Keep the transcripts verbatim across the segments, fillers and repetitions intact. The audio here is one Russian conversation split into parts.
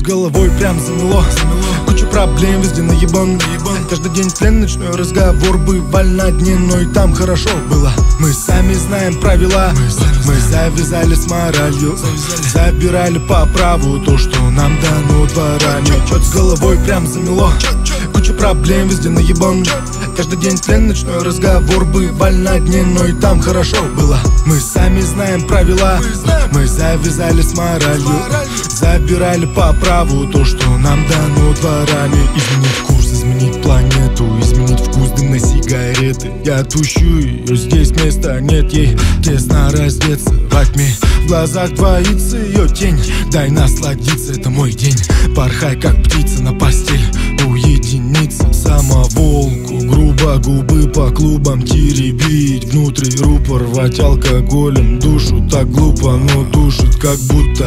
головой прям замело, куча проблем везде наебан. Каждый день тлен, ночной разговор, бывали на дне, но и там хорошо было. Мы сами знаем правила, мы завязали с моралью, забирали по праву то, что нам дано дворами. Чёт с головой прям замело, куча проблем везде наебан. Каждый день тлен, ночной разговор, бывали на дне, но и там хорошо было. Мы сами знаем правила, мы завязали с моралью, забирали по праву то, что нам дано дворами. Изменить курс, изменить планету, изменить вкус дымной сигареты. Я отпущу ее, здесь места нет, ей тесно раздеться во тьме. В глазах двоится ее тень, дай насладиться, это мой день. Порхай как птица на постель, уединиться. Самоволку, грубо губы по клубам теребить, внутри рупор рвать алкоголем душу. Так глупо, но душит как будто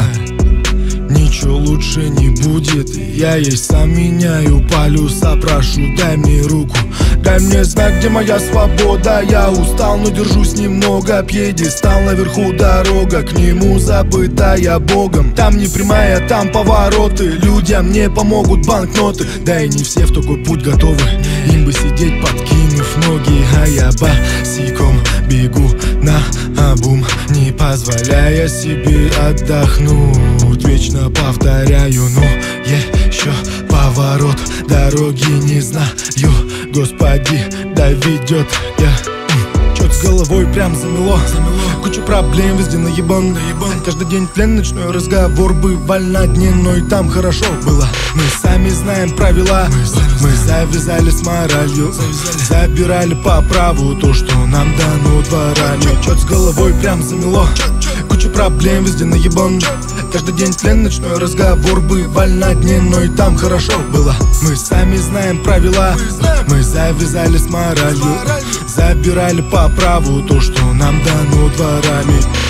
ничего лучше не будет. Я ей сам меняю полюса, прошу, дай мне руку, дай мне знак, где моя свобода. Я устал, но держусь немного, пьедестал наверху дорога, к нему забытая Богом. Там не прямая, там повороты, людям не помогут банкноты. Да и не все в такой путь готовы, им бы сидеть подкинув ноги. А я босиком бегу на обум, не позволяя себе отдохнуть. Вечно повторяю, ну еще поворот, дороги не знаю, Господи, доведет я. Чёт с головой прям замело, куча проблем везде наебан. Каждый день тлен, ночной разговор, бывали на дне, но и там хорошо было. Мы сами знаем правила, мы завязали с моралью, забирали по праву то, что нам дано дворами. Чёт с головой прям замело, куча проблем везде наебан. Каждый день тлен, ночной разговор, бывали на дне, но и там хорошо было. Мы сами знаем правила, мы завязали с моралью, забирали по праву то, что нам дано дворами.